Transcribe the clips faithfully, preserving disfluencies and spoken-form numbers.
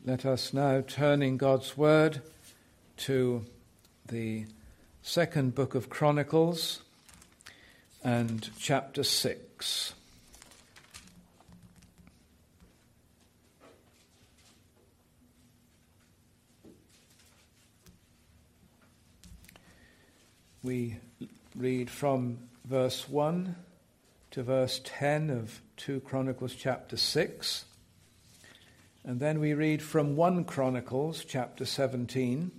Let us now turn in God's word to the second book of Chronicles and chapter six. We read from verse one to verse ten of two Chronicles chapter six. And then we read from First Chronicles chapter seventeen,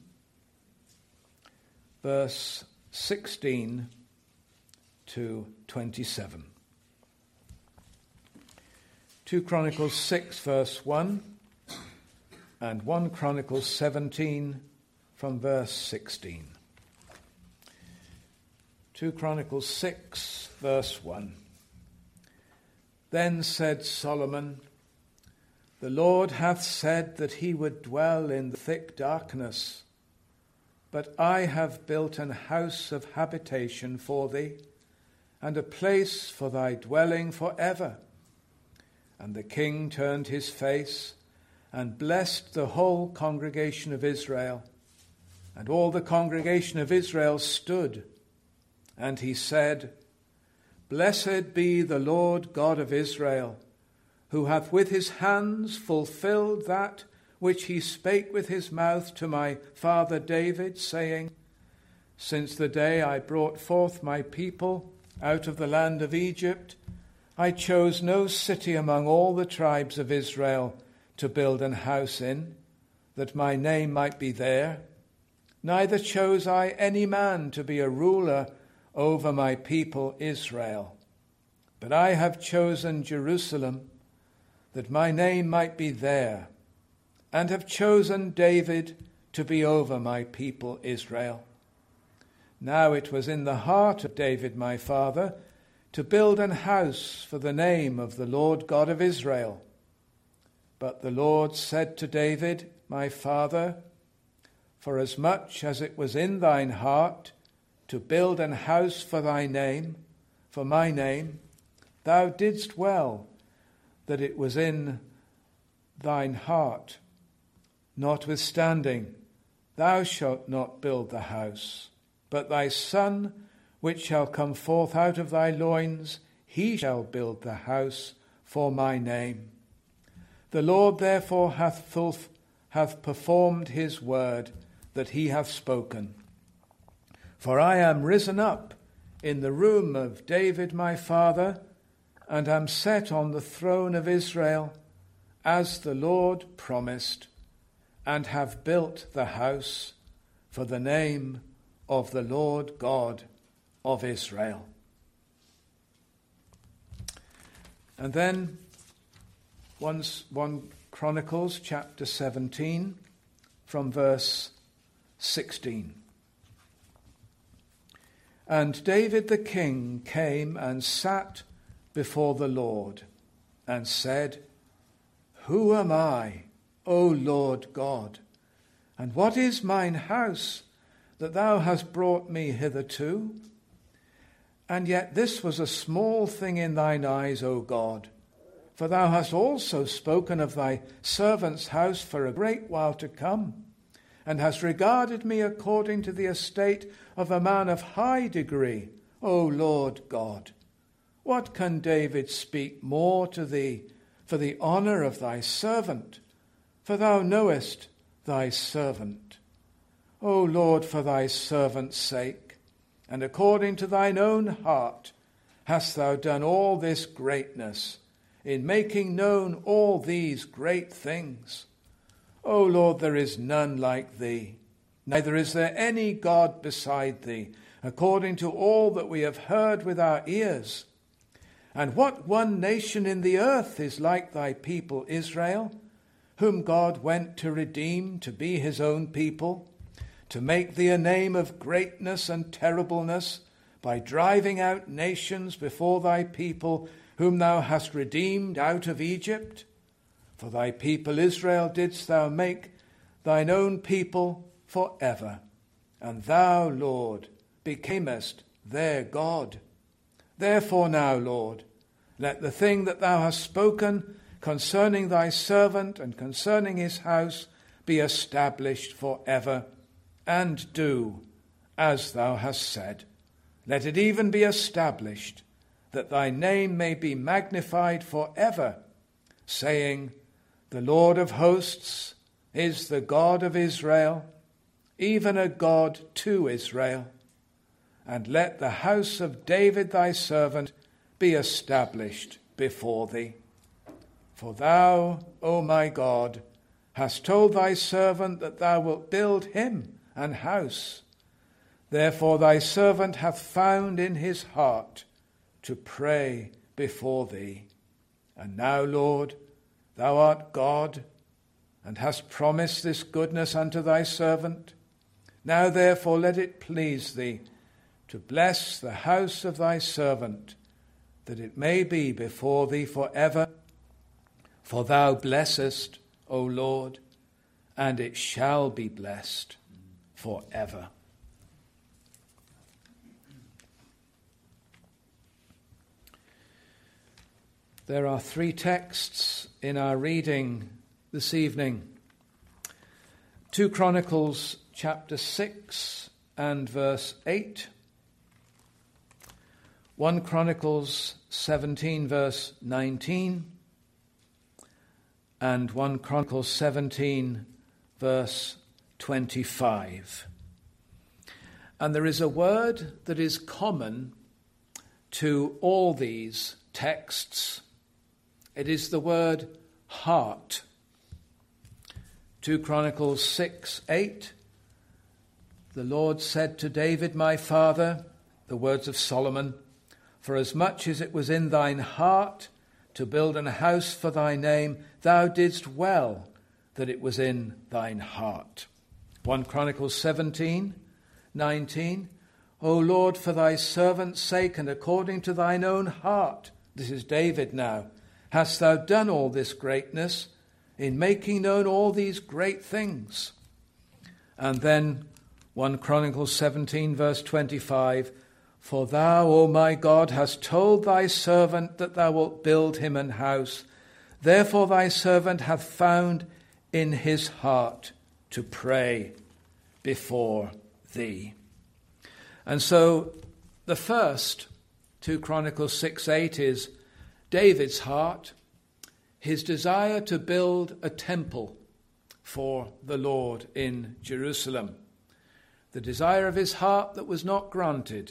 verse sixteen to twenty-seven. Second Chronicles six, verse one, and First Chronicles seventeen from verse sixteen. Second Chronicles six, verse one. Then said Solomon, "The Lord hath said that he would dwell in the thick darkness, but I have built an house of habitation for thee, and a place for thy dwelling for ever." And the king turned his face and blessed the whole congregation of Israel. And all the congregation of Israel stood, and he said, "Blessed be the Lord God of Israel, who hath with his hands fulfilled that which he spake with his mouth to my father David, saying, Since the day I brought forth my people out of the land of Egypt, I chose no city among all the tribes of Israel to build an house in, that my name might be there. Neither chose I any man to be a ruler over my people Israel. But I have chosen Jerusalem, that my name might be there, and have chosen David to be over my people Israel. Now it was in the heart of David my father to build an house for the name of the Lord God of Israel. But the Lord said to David my father, Forasmuch as it was in thine heart to build an house for thy name, for my name, thou didst well that it was in thine heart. Notwithstanding, thou shalt not build the house, but thy son, which shall come forth out of thy loins, he shall build the house for my name. The Lord therefore hath, fulf- hath performed his word that he hath spoken. For I am risen up in the room of David my father, and am set on the throne of Israel, as the Lord promised, and have built the house for the name of the Lord God of Israel. And then once First Chronicles chapter seventeen from verse sixteen. And David the king came and sat before the Lord, and said, Who am I, O Lord God? And what is mine house that thou hast brought me hitherto? And yet this was a small thing in thine eyes, O God, for thou hast also spoken of thy servant's house for a great while to come, and hast regarded me according to the estate of a man of high degree, O Lord God. What can David speak more to thee for the honour of thy servant? For thou knowest thy servant. O Lord, for thy servant's sake, and according to thine own heart, hast thou done all this greatness, in making known all these great things. O Lord, there is none like thee, neither is there any God beside thee, according to all that we have heard with our ears. And what one nation in the earth is like thy people Israel, whom God went to redeem to be his own people, to make thee a name of greatness and terribleness, by driving out nations before thy people, whom thou hast redeemed out of Egypt? For thy people Israel didst thou make thine own people for ever, and thou, Lord, becamest their God. Therefore now, Lord, let the thing that thou hast spoken concerning thy servant and concerning his house, be established for ever, and do as thou hast said. Let it even be established, that thy name may be magnified for ever, saying, the Lord of hosts is the God of Israel, even a God to Israel. And let the house of David thy servant be established before thee. For thou, O my God, hast told thy servant that thou wilt build him an house. Therefore thy servant hath found in his heart to pray before thee. And now, Lord, thou art God, and hast promised this goodness unto thy servant. Now therefore let it please thee to bless the house of thy servant, that it may be before thee for ever. For thou blessest, O Lord, and it shall be blessed for ever. There are three texts in our reading this evening. Two Chronicles chapter six and verse eight. One Chronicles seventeen verse nineteen. And one Chronicles seventeen verse twenty-five. And there is a word that is common to all these texts. It is the word heart. Two Chronicles six eight. The Lord said to David, my father, the words of Solomon, for as much as it was in thine heart to build an house for thy name, thou didst well that it was in thine heart. One Chronicles seventeen nineteen. O Lord, for thy servant's sake and according to thine own heart, this is David now, hast thou done all this greatness in making known all these great things. And then one Chronicles seventeen verse twenty-five, for thou, O my God, hast told thy servant that thou wilt build him an house. Therefore thy servant hath found in his heart to pray before thee. And so the first, two Chronicles six eight, is David's heart, his desire to build a temple for the Lord in Jerusalem. The desire of his heart that was not granted.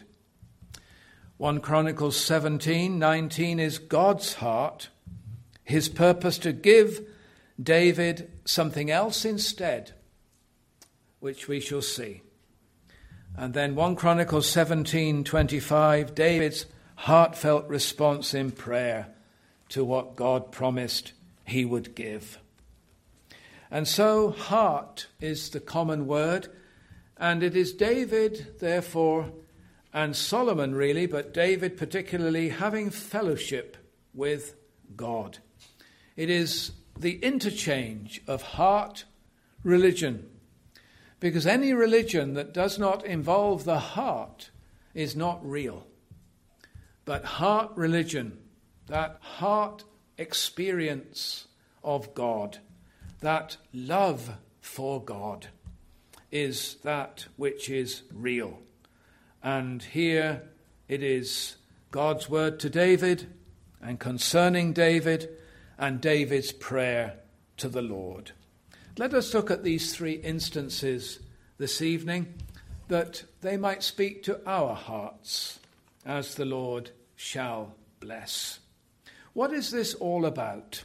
One Chronicles seventeen nineteen is God's heart, his purpose to give David something else instead, which we shall see. And then one Chronicles seventeen twenty-five, David's heartfelt response in prayer to what God promised he would give. And so heart is the common word, and it is David, therefore, and Solomon really, but David particularly, having fellowship with God. It is the interchange of heart, religion, because any religion that does not involve the heart is not real. But heart religion, that heart experience of God, that love for God, is that which is real. And here it is God's word to David and concerning David and David's prayer to the Lord. Let us look at these three instances this evening, that they might speak to our hearts as the Lord shall bless. What is this all about?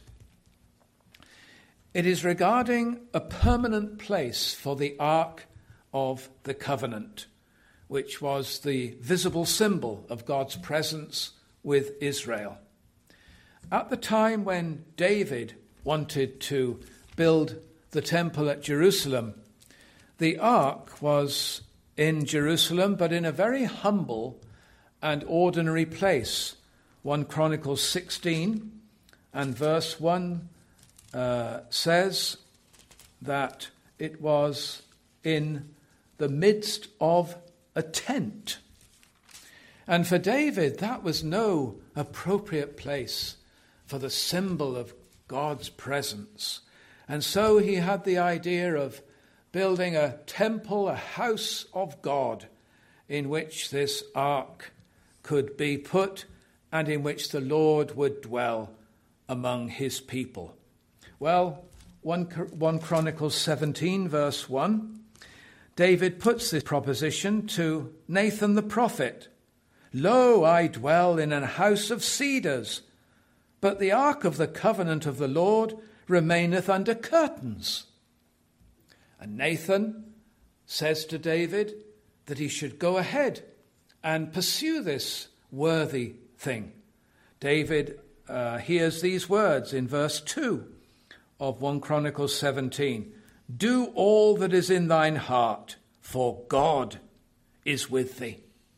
It is regarding a permanent place for the Ark of the Covenant, which was the visible symbol of God's presence with Israel. At the time when David wanted to build the temple at Jerusalem, the ark was in Jerusalem, but in a very humble and ordinary place. One Chronicles sixteen and verse one uh, says that it was in the midst of a tent. And for David, that was no appropriate place for the symbol of God's presence. And so he had the idea of building a temple, a house of God, in which this ark could be put and in which the Lord would dwell among his people. Well, First Chronicles seventeen, verse one, David puts this proposition to Nathan the prophet. Lo, I dwell in an house of cedars, but the ark of the covenant of the Lord remaineth under curtains. And Nathan says to David that he should go ahead and pursue this worthy thing. David uh, hears these words in verse two of First Chronicles seventeen. Do all that is in thine heart, for God is with thee.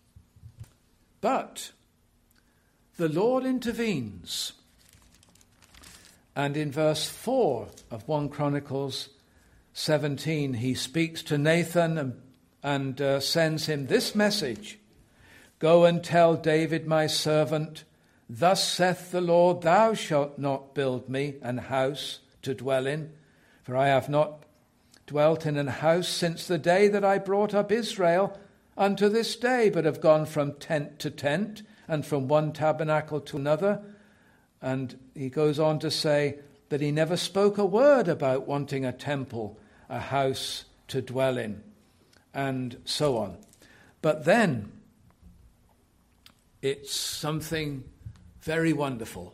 But the Lord intervenes. And in verse four of First Chronicles seventeen, he speaks to Nathan and, and uh, sends him this message. Go and tell David my servant, thus saith the Lord, thou shalt not build me an house to dwell in, for I have not dwelt in an house since the day that I brought up Israel unto this day, but have gone from tent to tent, and from one tabernacle to another. And he goes on to say that he never spoke a word about wanting a temple, a house to dwell in, and so on. But then it's something very wonderful.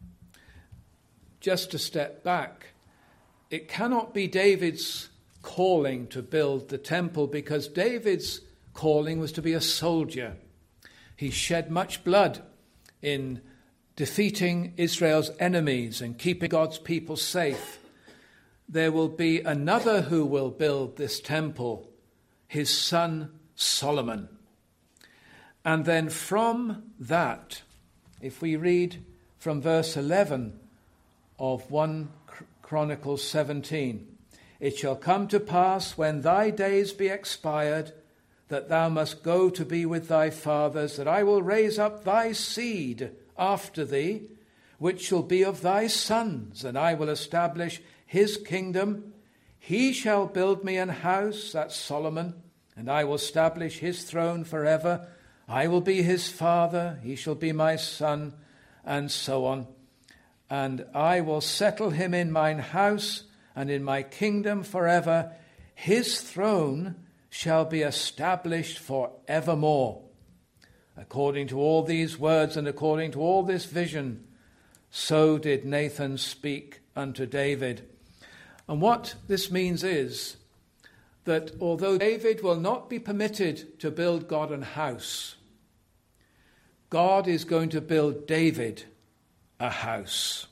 Just to step back, it cannot be David's calling to build the temple, because David's calling was to be a soldier. He shed much blood in defeating Israel's enemies and keeping God's people safe. There will be another who will build this temple, his son Solomon. And then from that, if we read from verse eleven of First Chronicles seventeen, it shall come to pass when thy days be expired, that thou must go to be with thy fathers, that I will raise up thy seed after thee, which shall be of thy sons, and I will establish his kingdom. He shall build me an house, that's Solomon, and I will establish his throne forever. I will be his father, he shall be my son, and so on. And I will settle him in mine house and in my kingdom forever. His throne shall be established for evermore. According to all these words and according to all this vision, so did Nathan speak unto David. And what this means is that although David will not be permitted to build God an house, God is going to build David a house.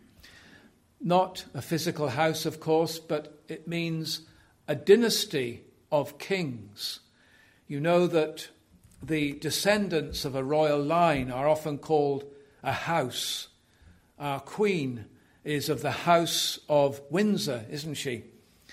Not a physical house, of course, but it means a dynasty of kings. You know that the descendants of a royal line are often called a house. Our queen is of the House of Windsor, isn't she?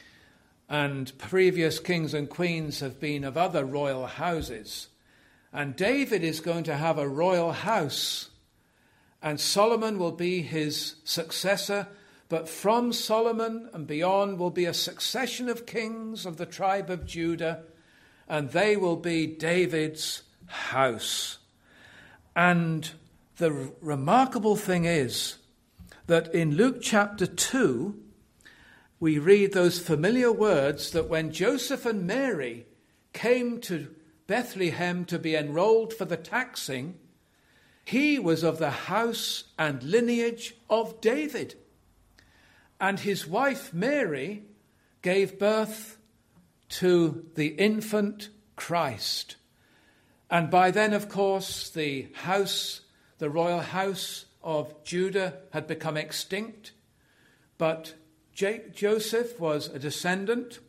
And previous kings and queens have been of other royal houses. And David is going to have a royal house, and Solomon will be his successor. But from Solomon and beyond will be a succession of kings of the tribe of Judah, and they will be David's house. And the r- remarkable thing is that in Luke chapter two, we read those familiar words that when Joseph and Mary came to Bethlehem to be enrolled for the taxing, he was of the house and lineage of David. And his wife Mary gave birth to the infant Christ. And by then, of course, the house, the royal house of Judah had become extinct. But J- Joseph was a descendant,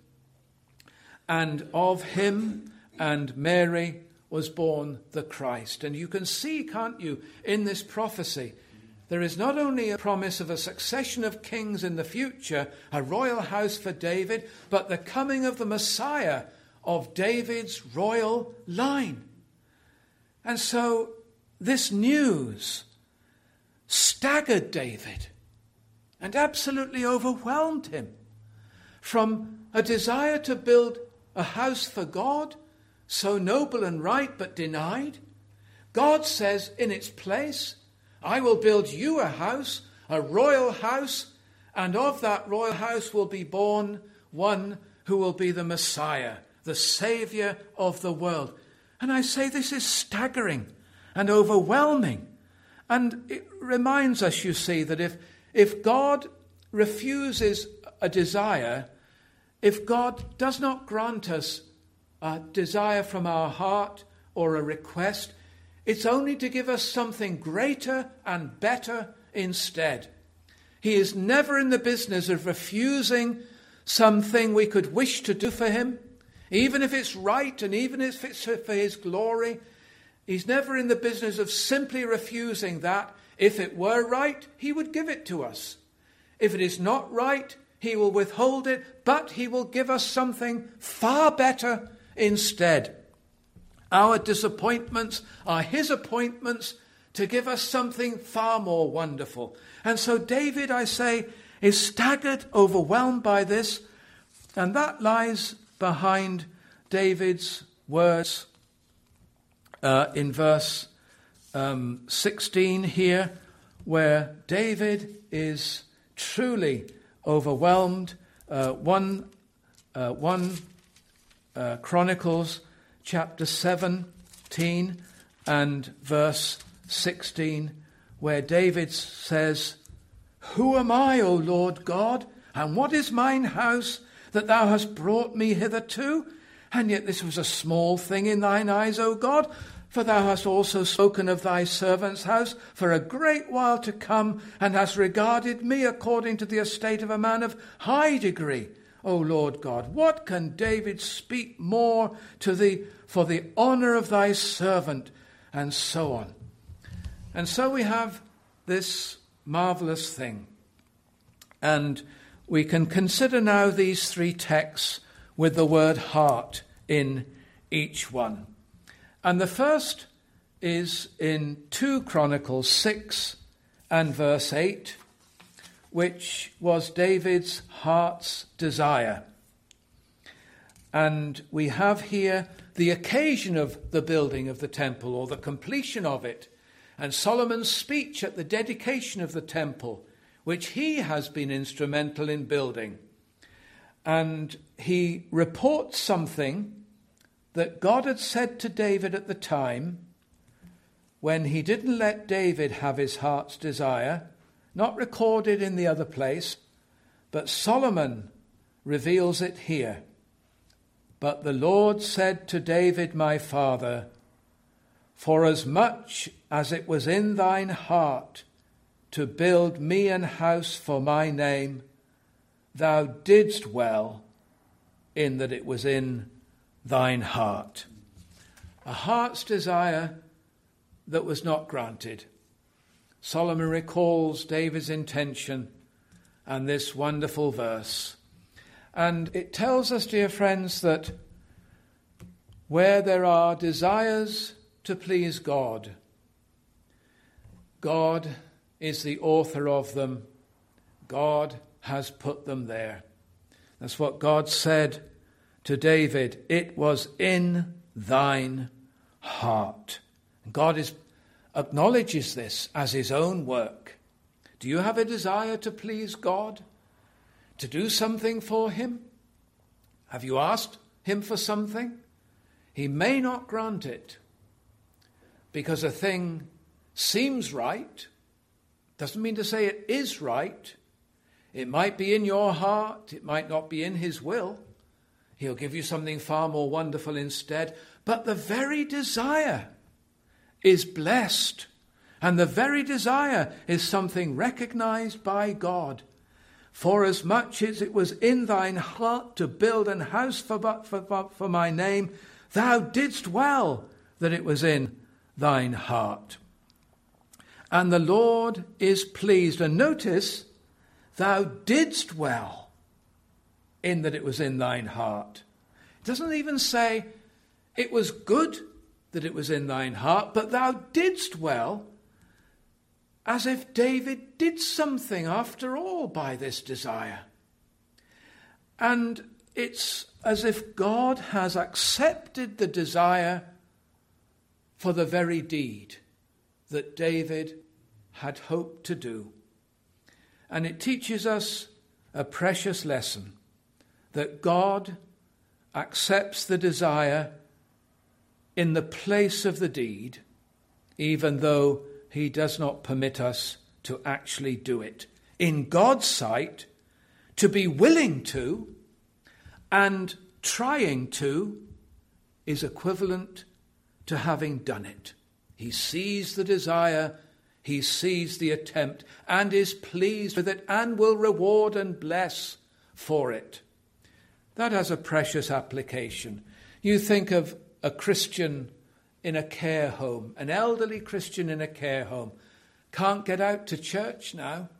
and of him and Mary was born the Christ. And you can see, can't you, in this prophecy, there is not only a promise of a succession of kings in the future, a royal house for David, but the coming of the Messiah of David's royal line. And so this news staggered David. and absolutely overwhelmed him. From a desire to build a house for God, so noble and right but denied, God says in its place, I will build you a house, a royal house, and of that royal house will be born one who will be the Messiah, the Saviour of the world. And I say this is staggering and overwhelming. And it reminds us, you see, that if, if God refuses a desire, if God does not grant us a desire from our heart or a request, it's only to give us something greater and better instead. He is never in the business of refusing something we could wish to do for him, even if it's right and even if it's for his glory. He's never in the business of simply refusing that. If it were right, he would give it to us. If it is not right, he will withhold it, but he will give us something far better instead. Our disappointments are his appointments to give us something far more wonderful. And so David, I say, is staggered, overwhelmed by this, and that lies behind David's words uh, in verse um, sixteen here, where David is truly overwhelmed. Uh, one, uh, one uh, Chronicles chapter seventeen and verse sixteen, where David says, Who am I, O Lord God, and what is mine house that thou hast brought me hitherto? And yet this was a small thing in thine eyes, O God, for thou hast also spoken of thy servant's house for a great while to come, and hast regarded me according to the estate of a man of high degree. O Lord God, what can David speak more to thee for the honour of thy servant? And so on. And so we have this marvellous thing. And we can consider now these three texts with the word heart in each one. And the first is in two Chronicles six and verse eight, which was David's heart's desire. And we have here the occasion of the building of the temple, or the completion of it, and Solomon's speech at the dedication of the temple, which he has been instrumental in building. And he reports something that God had said to David at the time, when he didn't let David have his heart's desire, not recorded in the other place, but Solomon reveals it here. But the Lord said to David my father, Forasmuch as it was in thine heart to build me an house for my name, thou didst well in that it was in thine heart. A heart's desire that was not granted. Solomon recalls David's intention and this wonderful verse. And it tells us, dear friends, that where there are desires to please God, God is the author of them. God has put them there. That's what God said to David. It was in thine heart. God is, acknowledges this as his own work. Do you have a desire to please God? To do something for him? Have you asked him for something? He may not grant it because a thing seems right. Doesn't mean to say it is right. It might be in your heart. It might not be in his will. He'll give you something far more wonderful instead. But the very desire is blessed. And the very desire is something recognized by God. Forasmuch as it was in thine heart to build an house for, for, for my name, thou didst well that it was in thine heart. And the Lord is pleased. And notice, thou didst well in that it was in thine heart. It doesn't even say it was good that it was in thine heart, but thou didst well. as if David did something after all by this desire. And it's as if God has accepted the desire for the very deed that David had hoped to do. And it teaches us a precious lesson, that God accepts the desire in the place of the deed, even though he does not permit us to actually do it. In God's sight, to be willing to and trying to is equivalent to having done it. He sees the desire, he sees the attempt, and is pleased with it, and will reward and bless for it. That has a precious application. You think of a Christian in a care home, an elderly Christian in a care home, can't get out to church now.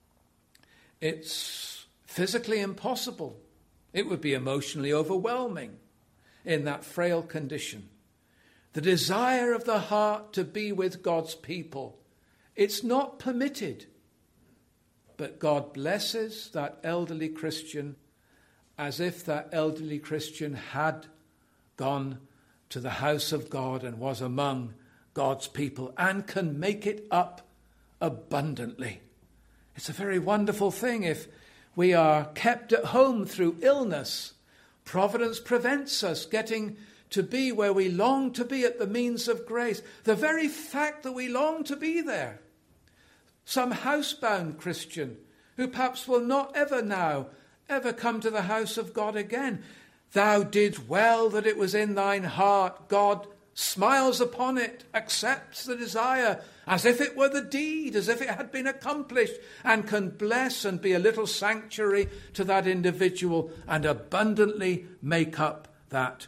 It's physically impossible. It would be emotionally overwhelming in that frail condition. The desire of the heart to be with God's people, it's not permitted. But God blesses that elderly Christian as if that elderly Christian had gone to the house of God and was among God's people and can make it up abundantly. It's a very wonderful thing. If we are kept at home through illness, providence prevents us getting to be where we long to be at the means of grace. The very fact that we long to be there. Some housebound Christian who perhaps will not ever now ever come to the house of God again. Thou didst well that it was in thine heart. God smiles upon it, accepts the desire as if it were the deed, as if it had been accomplished, and can bless and be a little sanctuary to that individual and abundantly make up that,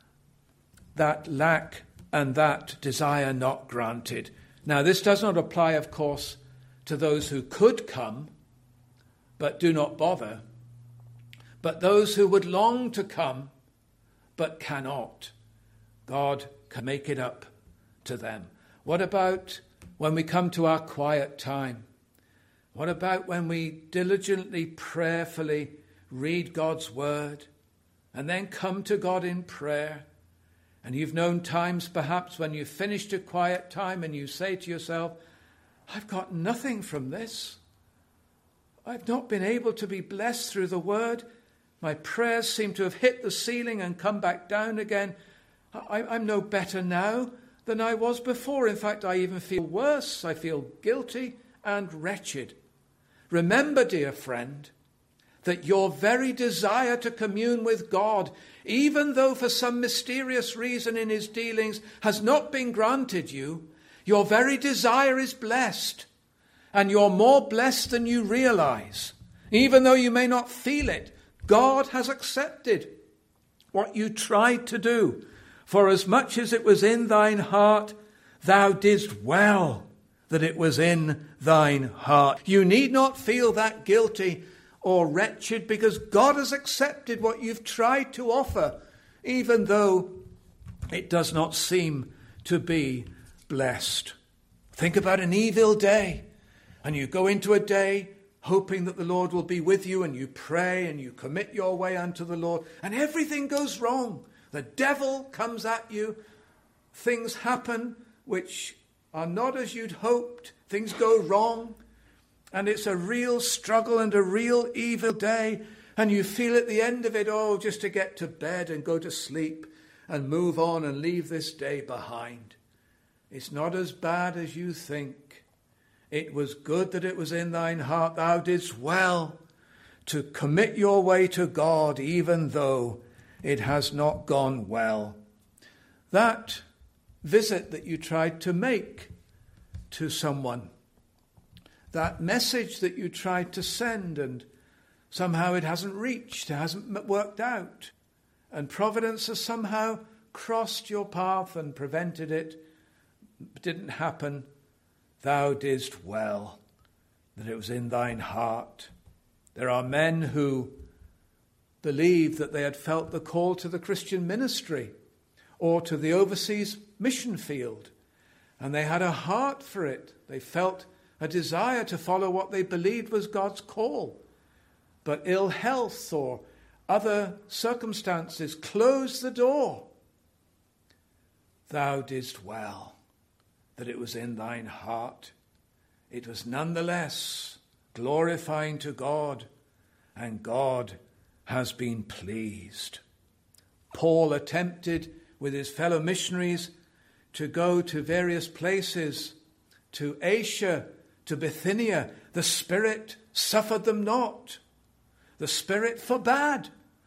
that lack and that desire not granted. Now, this does not apply, of course, to those who could come but do not bother, but those who would long to come but cannot. God can make it up to them. What about when we come to our quiet time? What about when we diligently, prayerfully read God's word and then come to God in prayer? And you've known times perhaps when you've finished a quiet time and you say to yourself, I've got nothing from this. I've not been able to be blessed through the word. My prayers seem to have hit the ceiling and come back down again. I, I'm no better now than I was before. In fact, I even feel worse. I feel guilty and wretched. Remember, dear friend, that your very desire to commune with God, even though for some mysterious reason in his dealings has not been granted you, your very desire is blessed. And you're more blessed than you realize. Even though you may not feel it, God has accepted what you tried to do. For as much as it was in thine heart, thou didst well that it was in thine heart. You need not feel that guilty or wretched, because God has accepted what you've tried to offer, even though it does not seem to be blessed. Think about an evil day, and you go into a day hoping that the Lord will be with you, and you pray and you commit your way unto the Lord, and everything goes wrong. The devil comes at you. Things happen which are not as you'd hoped. Things go wrong. And it's a real struggle and a real evil day. And you feel at the end of it, oh, just to get to bed and go to sleep and move on and leave this day behind. It's not as bad as you think. It was good that it was in thine heart. Thou didst well to commit your way to God, even though it has not gone well. That visit that you tried to make to someone, that message that you tried to send and somehow it hasn't reached, it hasn't worked out, and providence has somehow crossed your path and prevented it, it didn't happen. Thou didst well that it was in thine heart. There are men who believed that they had felt the call to the Christian ministry or to the overseas mission field, and they had a heart for it. They felt a desire to follow what they believed was God's call. But ill health or other circumstances closed the door. Thou didst well that it was in thine heart. It was nonetheless glorifying to God, and God has been pleased. Paul attempted with his fellow missionaries to go to various places, to Asia, to Bithynia. The Spirit suffered them not. The Spirit forbade.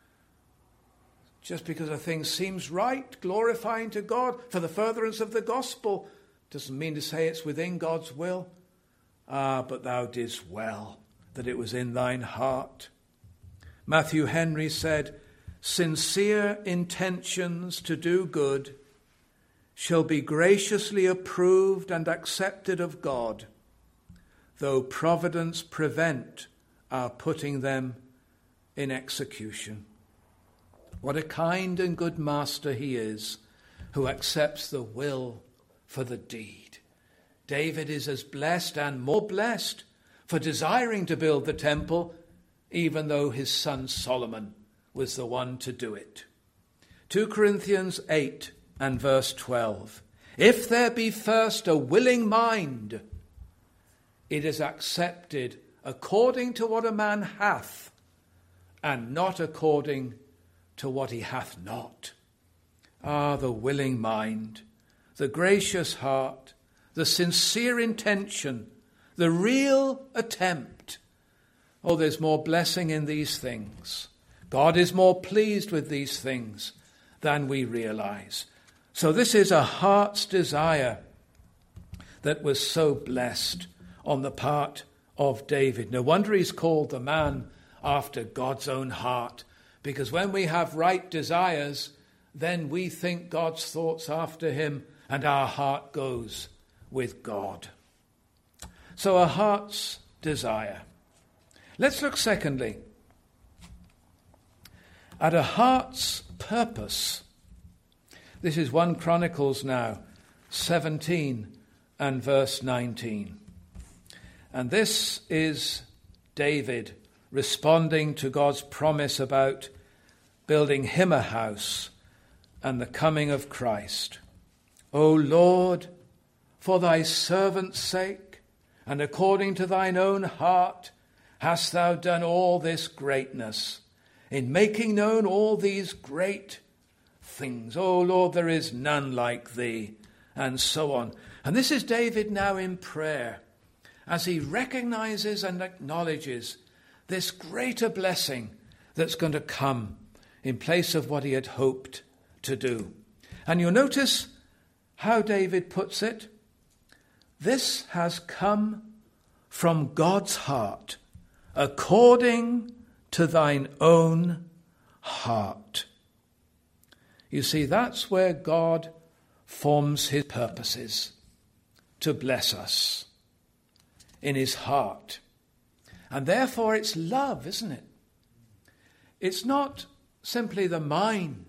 Just because a thing seems right, glorifying to God for the furtherance of the gospel, doesn't mean to say it's within God's will. Ah, but thou didst well that it was in thine heart. Matthew Henry said, sincere intentions to do good shall be graciously approved and accepted of God, though providence prevent our putting them in execution. What a kind and good master he is, who accepts the will for the deed. David is as blessed and more blessed for desiring to build the temple, even though his son Solomon was the one to do it. Second Corinthians eight and verse twelve. If there be first a willing mind, it is accepted according to what a man hath, and not according to what he hath not. Ah, the willing mind, the gracious heart, the sincere intention, the real attempt. Oh, there's more blessing in these things. God is more pleased with these things than we realize. So this is a heart's desire that was so blessed on the part of David. No wonder he's called the man after God's own heart, because when we have right desires, then we think God's thoughts after him, and our heart goes with God. So a heart's desire. Let's look secondly at a heart's purpose. This is First Chronicles now, seventeen and verse nineteen. And this is David responding to God's promise about building him a house and the coming of Christ. O Lord, for thy servant's sake, and according to thine own heart, hast thou done all this greatness, in making known all these great things. O Lord, there is none like thee, and so on. And this is David now in prayer, as he recognizes and acknowledges this greater blessing that's going to come in place of what he had hoped to do. And you'll notice how David puts it. This has come from God's heart, according to thine own heart. You see, that's where God forms his purposes, to bless us in his heart. And therefore it's love, isn't it? It's not simply the mind,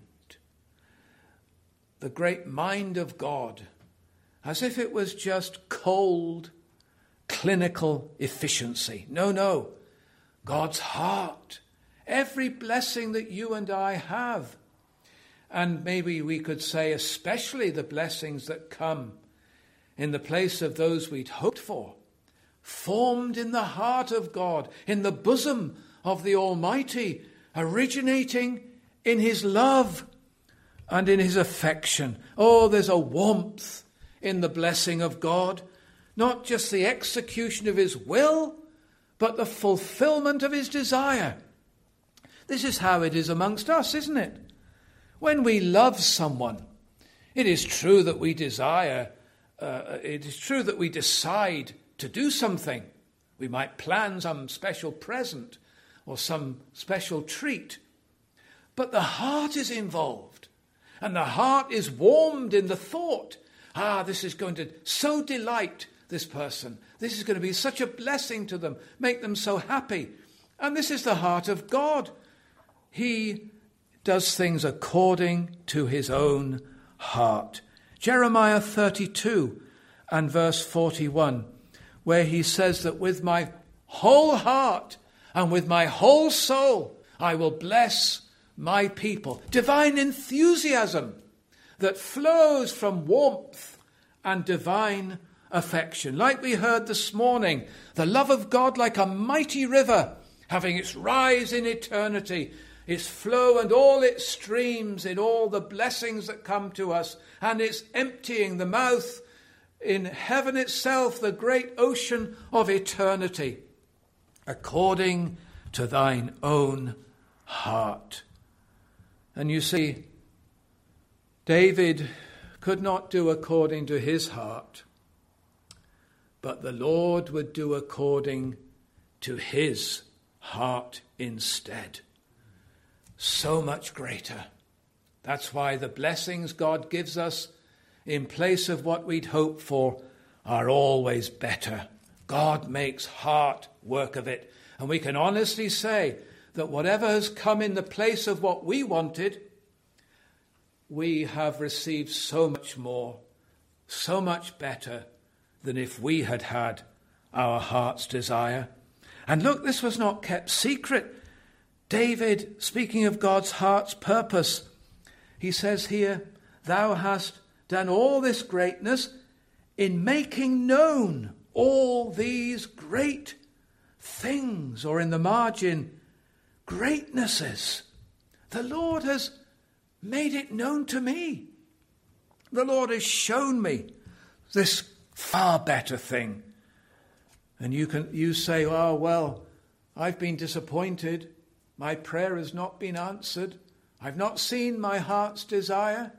the great mind of God, as if it was just cold, clinical efficiency. No, no. God's heart. Every blessing that you and I have, and maybe we could say especially the blessings that come in the place of those we'd hoped for, formed in the heart of God, in the bosom of the Almighty, originating in his love and in his affection. Oh, there's a warmth in the blessing of God, not just the execution of his will, but the fulfillment of his desire. This is how it is amongst us, isn't it? When we love someone, it is true that we desire, uh, it is true that we decide to do something. We might plan some special present or some special treat. But the heart is involved, and the heart is warmed in the thought, ah, this is going to so delight this person. This is going to be such a blessing to them, make them so happy. And this is the heart of God. He does things according to his own heart. Jeremiah thirty-two and verse forty-one. where he says that with my whole heart and with my whole soul, I will bless my people. Divine enthusiasm that flows from warmth and divine affection. Like we heard this morning, the love of God like a mighty river, having its rise in eternity, its flow and all its streams in all the blessings that come to us, and its emptying the mouth in heaven itself, the great ocean of eternity, according to thine own heart. And you see, David could not do according to his heart, but the Lord would do according to his heart instead. So much greater. That's why the blessings God gives us in place of what we'd hope for are always better. God makes heart work of it. And we can honestly say that whatever has come in the place of what we wanted, we have received so much more, so much better than if we had had our heart's desire. And look, this was not kept secret. David, speaking of God's heart's purpose, he says here, thou hast done all this greatness in making known all these great things, or in the margin, greatnesses. The Lord has made it known to me. The Lord has shown me this far better thing. And you can you say, oh, well, I've been disappointed. My prayer has not been answered. I've not seen my heart's desire.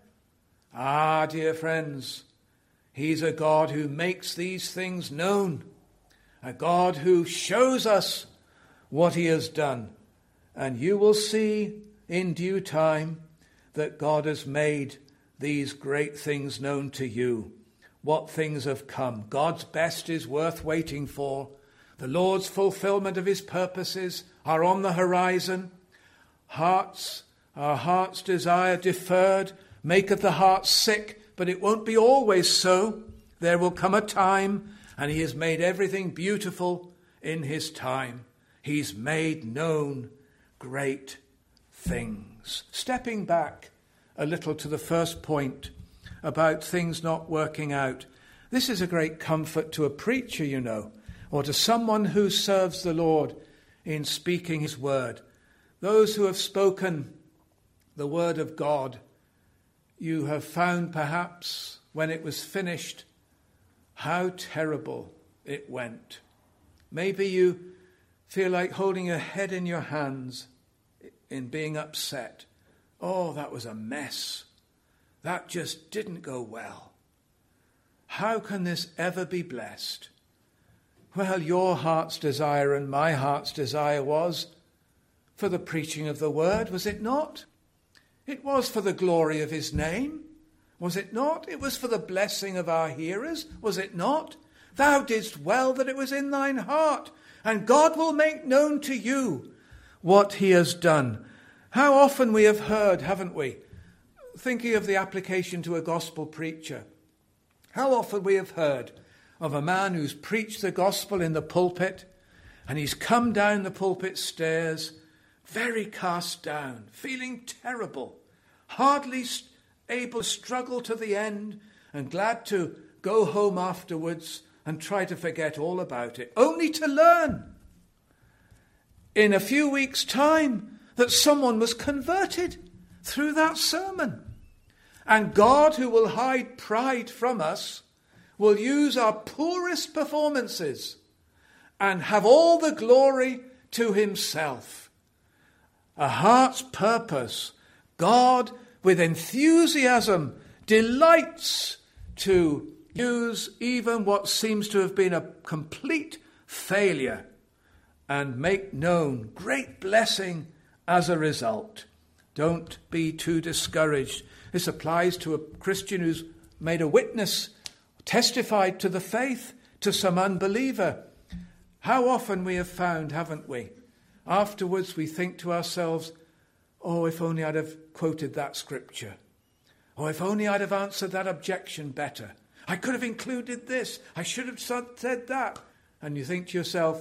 Ah, dear friends, he's a God who makes these things known. A God who shows us what he has done. And you will see in due time that God has made these great things known to you. What things have come. God's best is worth waiting for. The Lord's fulfillment of his purposes are on the horizon. Hearts, our heart's desire deferred, maketh the heart sick, but it won't be always so. There will come a time, and he has made everything beautiful in his time. He's made known great things. Stepping back a little to the first point about things not working out. This is a great comfort to a preacher, you know, or to someone who serves the Lord in speaking his word. Those who have spoken the word of God, you have found perhaps when it was finished how terrible it went. Maybe you feel like holding your head in your hands in being upset. Oh, that was a mess. That just didn't go well. How can this ever be blessed? Well, your heart's desire and my heart's desire was for the preaching of the word, was it not? It was for the glory of his name, was it not? It was for the blessing of our hearers, was it not? Thou didst well that it was in thine heart, and God will make known to you what he has done. How often we have heard, haven't we? Thinking of the application to a gospel preacher. How often we have heard of a man who's preached the gospel in the pulpit, and he's come down the pulpit stairs very cast down, feeling terrible, hardly able to struggle to the end, and glad to go home afterwards and try to forget all about it, only to learn in a few weeks' time that someone was converted through that sermon. And God, who will hide pride from us, will use our poorest performances and have all the glory to himself. A heart's purpose. God, with enthusiasm, delights to use even what seems to have been a complete failure and make known great blessing as a result. Don't be too discouraged. This applies to a Christian who's made a witness, testified to the faith to some unbeliever. How often we have found, haven't we? Afterwards we think to ourselves, oh, if only I'd have quoted that scripture. Oh, if only I'd have answered that objection better. I could have included this. I should have said that. And you think to yourself,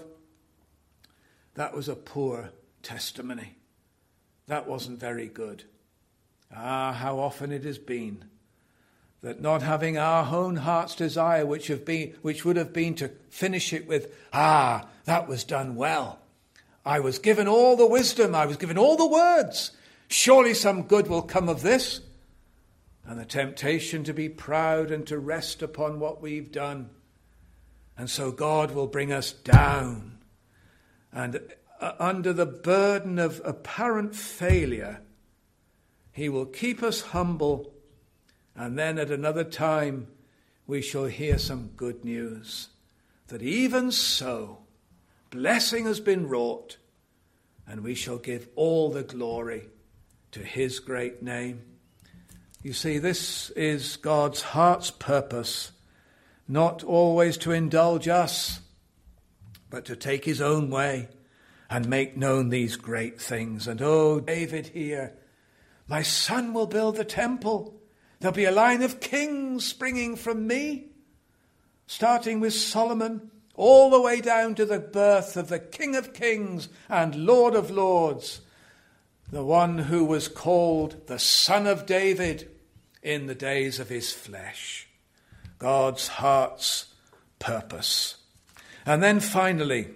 that was a poor testimony. That wasn't very good. Ah, how often it has been that not having our own heart's desire, which have been, which would have been to finish it with, ah, that was done well. I was given all the wisdom, I was given all the words. Surely some good will come of this. And the temptation to be proud and to rest upon what we've done. And so God will bring us down. And uh, under the burden of apparent failure, he will keep us humble. And then at another time, we shall hear some good news. That even so, blessing has been wrought, and we shall give all the glory to his great name. You see, this is God's heart's purpose, not always to indulge us, but to take his own way and make known these great things. And oh, David here, my son will build the temple. There'll be a line of kings springing from me, starting with Solomon, all the way down to the birth of the King of Kings and Lord of Lords, the one who was called the Son of David in the days of his flesh. God's heart's purpose. And then finally,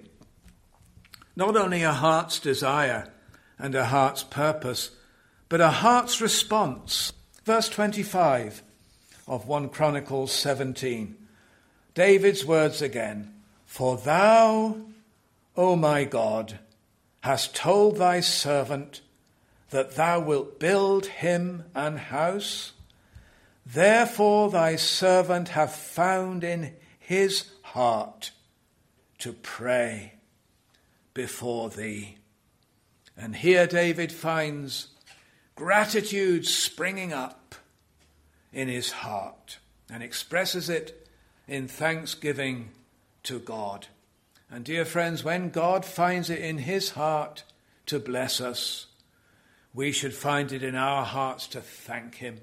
not only a heart's desire and a heart's purpose, but a heart's response. Verse twenty-five of First Chronicles seventeen. David's words again. For thou, O my God, hast told thy servant that thou wilt build him an house. Therefore thy servant hath found in his heart to pray before thee. And here David finds gratitude springing up in his heart and expresses it in thanksgiving to God. And dear friends, when God finds it in his heart to bless us, we should find it in our hearts to thank him.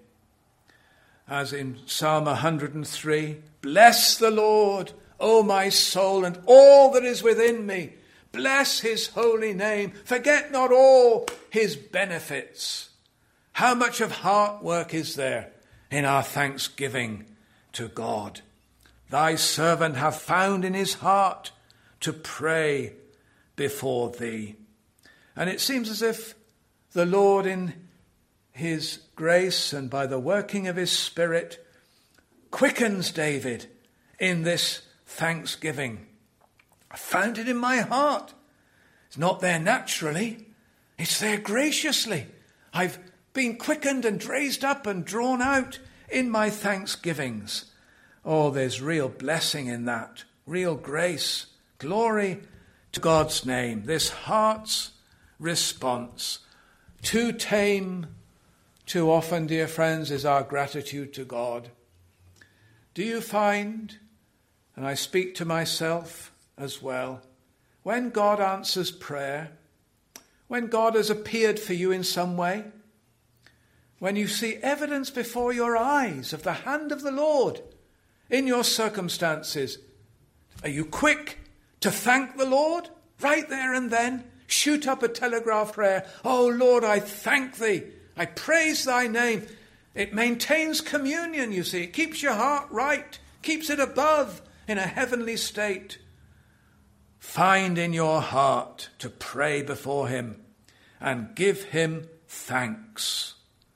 As in Psalm one hundred three, bless the Lord, O my soul, and all that is within me. Bless his holy name. Forget not all his benefits. How much of heart work is there in our thanksgiving to God? Thy servant hath found in his heart to pray before thee. And it seems as if the Lord in his grace and by the working of his Spirit quickens David in this thanksgiving. I found it in my heart. It's not there naturally. It's there graciously. I've been quickened and raised up and drawn out in my thanksgivings. Oh, there's real blessing in that. Real grace. Glory to God's name. This heart's response. Too tame, too often, dear friends, is our gratitude to God. Do you find, and I speak to myself as well, when God answers prayer, when God has appeared for you in some way, when you see evidence before your eyes of the hand of the Lord in your circumstances, are you quick to thank the Lord right there and then? Shoot up a telegraph prayer. Oh Lord, I thank thee. I praise thy name. It maintains communion, you see. It keeps your heart right, keeps it above in a heavenly state. Find in your heart to pray before him and give him thanks.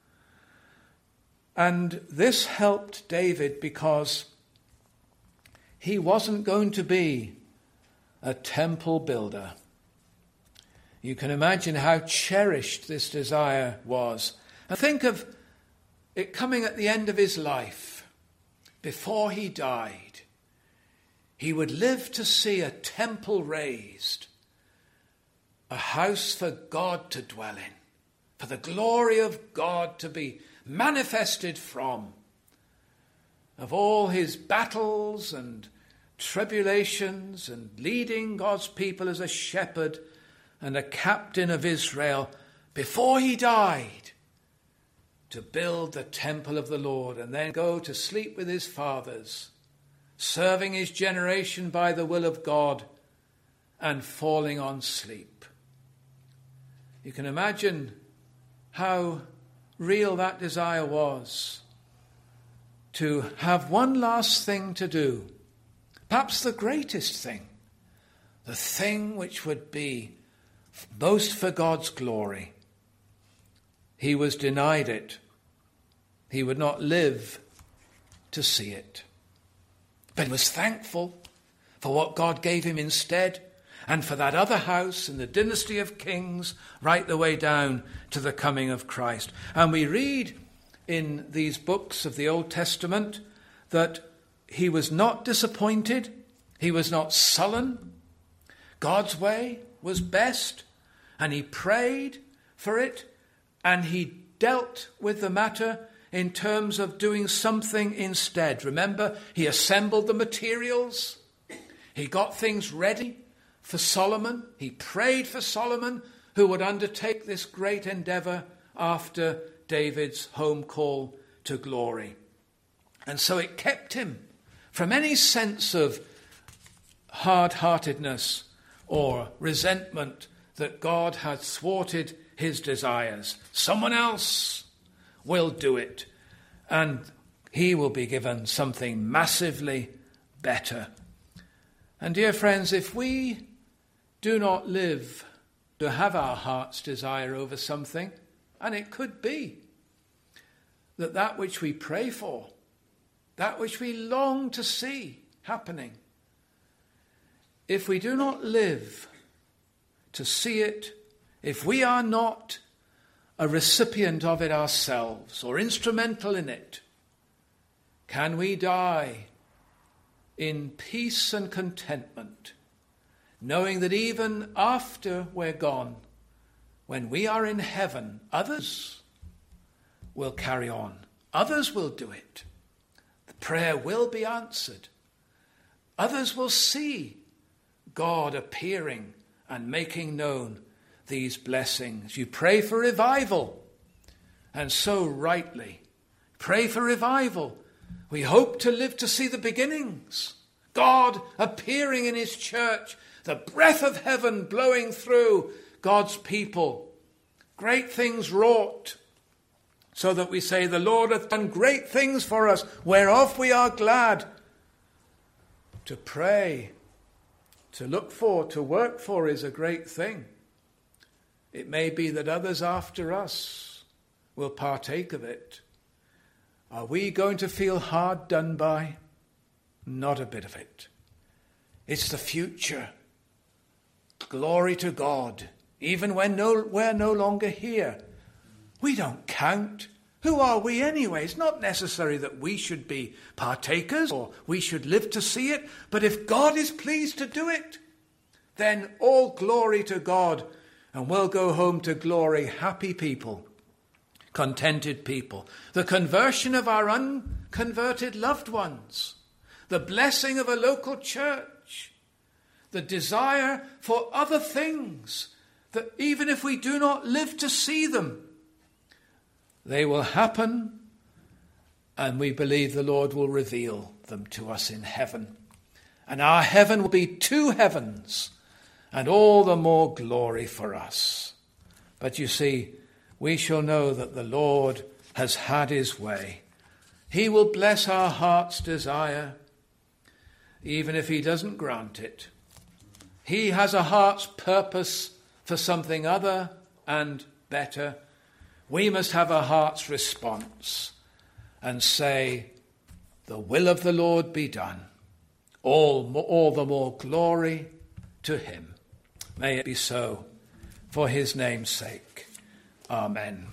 And this helped David because he wasn't going to be a temple builder. You can imagine how cherished this desire was. And think of it coming at the end of his life. Before he died, he would live to see a temple raised, a house for God to dwell in, for the glory of God to be manifested from. Of all his battles and tribulations and leading God's people as a shepherd and a captain of Israel, before he died, to build the temple of the Lord and then go to sleep with his fathers, serving his generation by the will of God, and falling on sleep. You can imagine how real that desire was, to have one last thing to do, perhaps the greatest thing, the thing which would be most for God's glory. He was denied it. He would not live to see it. But he was thankful for what God gave him instead, and for that other house in the dynasty of kings, right the way down to the coming of Christ. And we read in these books of the Old Testament that he was not disappointed, he was not sullen. God's way was best, and he prayed for it, and he dealt with the matter in terms of doing something instead. Remember, he assembled the materials, he got things ready for Solomon, he prayed for Solomon, who would undertake this great endeavor after David's home call to glory. And so it kept him from any sense of hard-heartedness or resentment that God had thwarted his desires. Someone else will do it, and he will be given something massively better. And dear friends, if we do not live to have our heart's desire over something, and it could be that that which we pray for, that which we long to see happening, if we do not live to see it, if we are not a recipient of it ourselves or instrumental in it, can we die in peace and contentment, knowing that even after we're gone, when we are in heaven, others will carry on. Others will do it. The prayer will be answered. Others will see God appearing and making known these blessings. You pray for revival, and so rightly. Pray for revival. We hope to live to see the beginnings. God appearing in his church, the breath of heaven blowing through God's people. Great things wrought, so that we say, the Lord hath done great things for us, whereof we are glad. To pray, to look for, to work for is a great thing. It may be that others after us will partake of it. Are we going to feel hard done by? Not a bit of it. It's the future. Glory to God. Even when no, we're no longer here, we don't count. Who are we anyway? It's not necessary that we should be partakers or we should live to see it. But if God is pleased to do it, then all glory to God. And we'll go home to glory, happy people, contented people. The conversion of our unconverted loved ones. The blessing of a local church. The desire for other things, that even if we do not live to see them, they will happen, and we believe the Lord will reveal them to us in heaven. And our heaven will be two heavens, and all the more glory for us. But you see, we shall know that the Lord has had his way. He will bless our heart's desire, even if he doesn't grant it. He has a heart's purpose for something other and better. We must have a heart's response and say, the will of the Lord be done. All, all the more glory to him. May it be so, for his name's sake. Amen.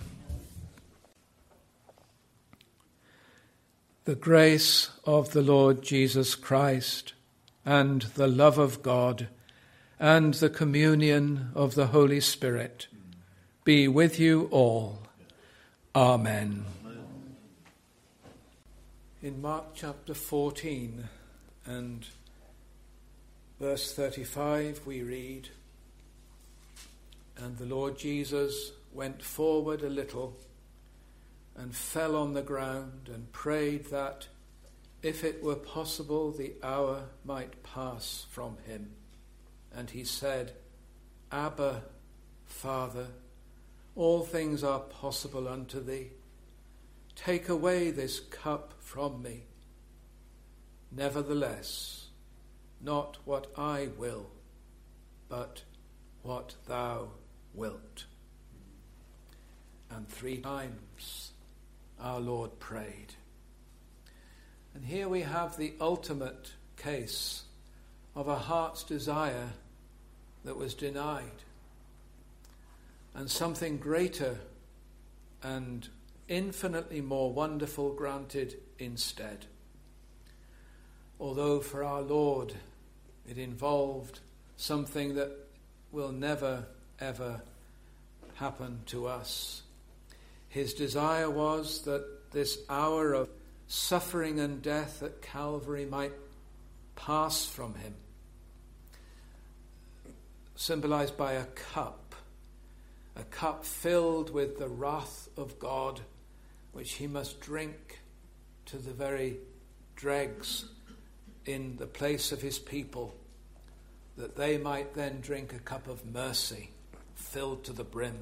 The grace of the Lord Jesus Christ, and the love of God, and the communion of the Holy Spirit be with you all. Amen. In Mark chapter fourteen and verse thirty-five we read, "And the Lord Jesus went forward a little and fell on the ground and prayed that, if it were possible, the hour might pass from him. And he said, Abba, Father, all things are possible unto thee. Take away this cup from me. Nevertheless, not what I will, but what thou wilt. And three times our Lord prayed. And here we have the ultimate case of a heart's desire that was denied, and something greater and infinitely more wonderful granted instead. Although for our Lord it involved something that will never, ever happen to us. His desire was that this hour of suffering and death at Calvary might pass from him, symbolized by a cup, a cup filled with the wrath of God, which he must drink to the very dregs in the place of his people, that they might then drink a cup of mercy filled to the brim.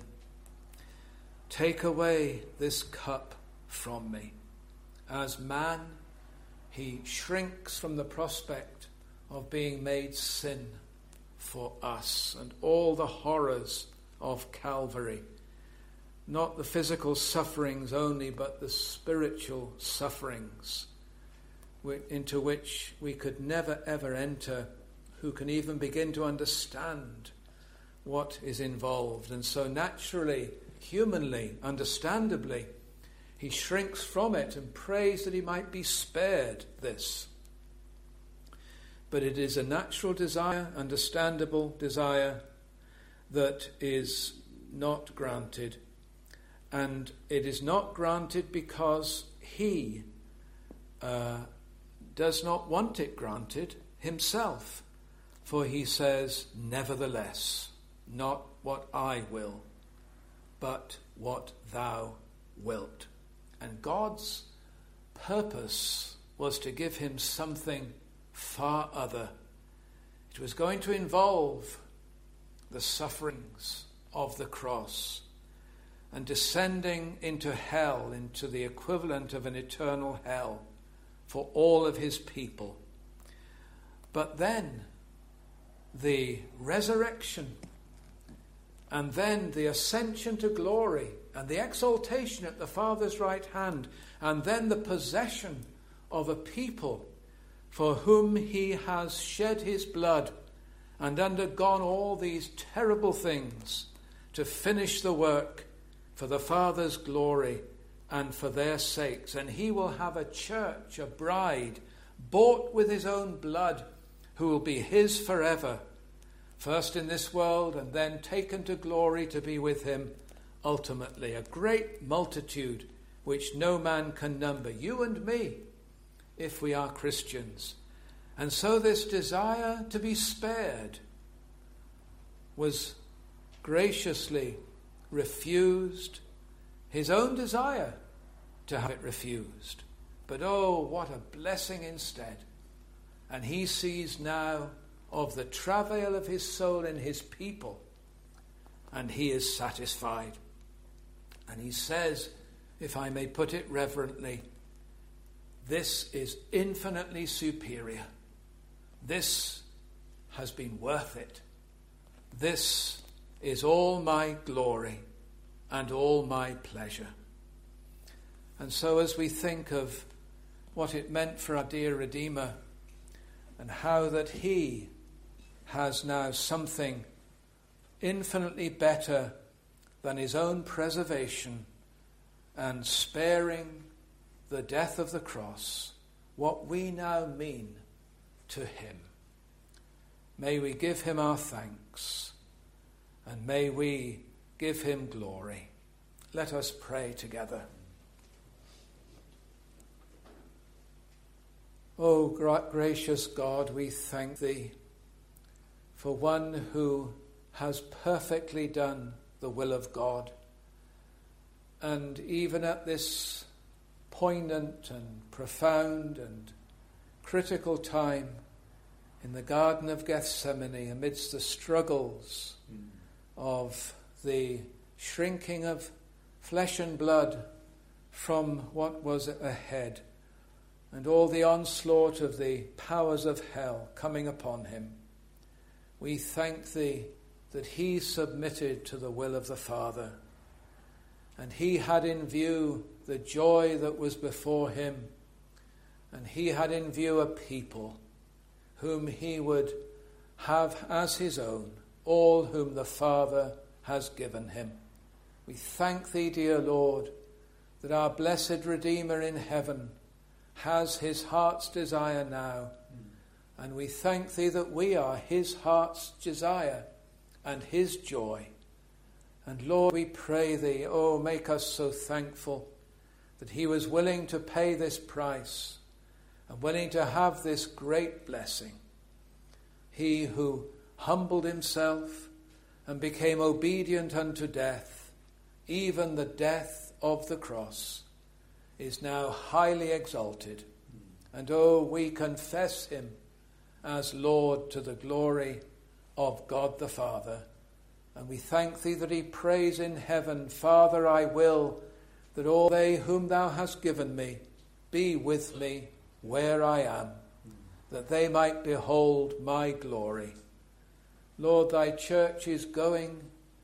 Take away this cup from me. As man, he shrinks from the prospect of being made sin for us and all the horrors of Calvary. Not the physical sufferings only, but the spiritual sufferings into which we could never ever enter, who can even begin to understand what is involved. And so naturally, humanly, understandably, he shrinks from it and prays that he might be spared this. But it is a natural desire, understandable desire, that is not granted. And it is not granted because he uh, does not want it granted himself. For he says, nevertheless, not what I will, but what thou wilt. And God's purpose was to give him something far other. It was going to involve the sufferings of the cross and descending into hell, into the equivalent of an eternal hell for all of his people. But then the resurrection, and then the ascension to glory, and the exaltation at the Father's right hand, and then the possession of a people for whom he has shed his blood and undergone all these terrible things to finish the work for the Father's glory and for their sakes. And he will have a church, a bride, bought with his own blood, who will be his forever, first in this world and then taken to glory to be with him ultimately. A great multitude which no man can number, you and me, if we are Christians. And so this desire to be spared was graciously refused, his own desire to have it refused. But oh, what a blessing instead. And he sees now of the travail of his soul in his people, and he is satisfied. And he says, if I may put it reverently, this is infinitely superior. This has been worth it. This is all my glory and all my pleasure. And so as we think of what it meant for our dear Redeemer, and how that he has now something infinitely better than his own preservation and sparing the death of the cross, what we now mean to him. May we give him our thanks, and may we give him glory. Let us pray together. O gracious God, we thank thee for one who has perfectly done the will of God. And even at this poignant and profound and critical time in the Garden of Gethsemane amidst the struggles mm. of the shrinking of flesh and blood from what was ahead, and all the onslaught of the powers of hell coming upon him. We thank thee that he submitted to the will of the Father, and he had in view the joy that was before him, and he had in view a people whom he would have as his own, all whom the Father has given him. We thank thee, dear Lord, that our blessed Redeemer in heaven has his heart's desire now. Mm. And we thank thee that we are his heart's desire and his joy. And Lord, we pray thee, oh, make us so thankful that he was willing to pay this price and willing to have this great blessing. He who humbled himself and became obedient unto death, even the death of the cross, is now highly exalted. And oh, we confess him as Lord to the glory of God the Father. And we thank thee that he prays in heaven, Father, I will that all they whom thou hast given me be with me where I am, that they might behold my glory. Lord, thy church is going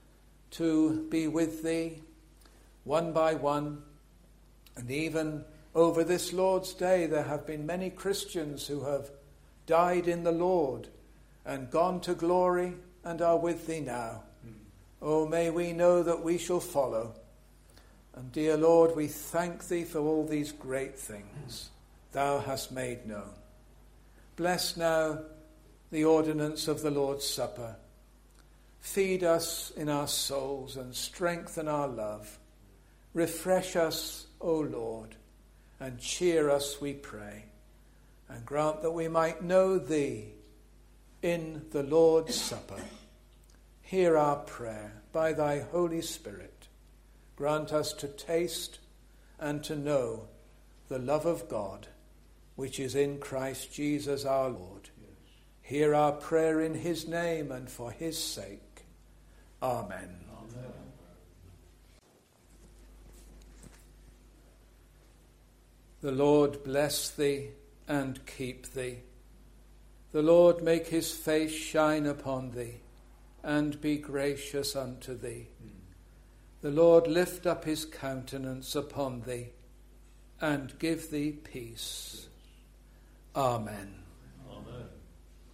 to be with thee one by one. And even over this Lord's Day, there have been many Christians who have died in the Lord and gone to glory and are with thee now. Mm. Oh, may we know that we shall follow. And dear Lord, we thank thee for all these great things thou hast made known. Bless now the ordinance of the Lord's Supper. Feed us in our souls and strengthen our love. Refresh us, O Lord, and cheer us, we pray, and grant that we might know thee in the Lord's Supper. Hear our prayer by thy Holy Spirit. Grant us to taste and to know the love of God, which is in Christ Jesus our Lord. Yes. Hear our prayer in his name and for his sake. Amen. Amen. The Lord bless thee and keep thee. The Lord make his face shine upon thee and be gracious unto thee. Mm. The Lord lift up his countenance upon thee and give thee peace. Amen.